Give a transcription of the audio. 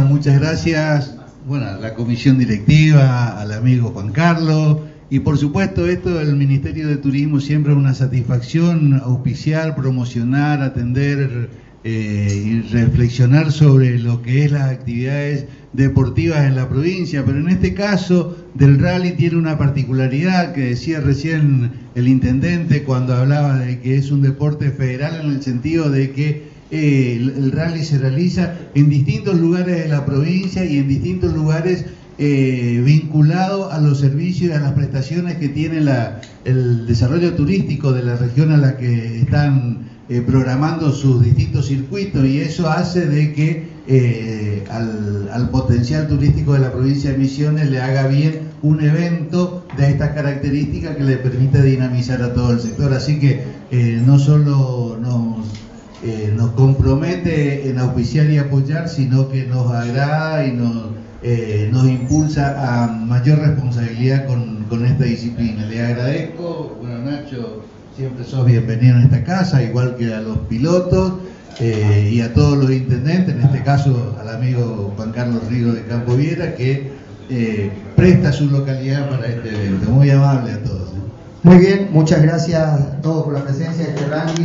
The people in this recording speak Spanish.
muchas gracias. Bueno, a la comisión directiva, al amigo Juan Carlos, y por supuesto esto del Ministerio de Turismo siempre es una satisfacción auspiciar, promocionar, atender y reflexionar sobre lo que es las actividades deportivas en la provincia, pero en este caso del rally tiene una particularidad que decía recién el intendente cuando hablaba de que es un deporte federal, en el sentido de que el rally se realiza en distintos lugares de la provincia y en distintos lugares vinculado a los servicios y a las prestaciones que tiene el desarrollo turístico de la región a la que están programando sus distintos circuitos, y eso hace de que al potencial turístico de la provincia de Misiones le haga bien un evento de estas características que le permite dinamizar a todo el sector. Así que no solo nos compromete en auspiciar y apoyar, sino que nos agrada y nos impulsa a mayor responsabilidad con esta disciplina. Le agradezco. Bueno, Nacho, siempre sos bienvenido en esta casa, igual que a los pilotos y a todos los intendentes, en este caso al amigo Juan Carlos Rigo de Campo Viera, que presta su localidad para este evento. Muy amable a todos. Muy bien, muchas gracias a todos por la presencia de este rally.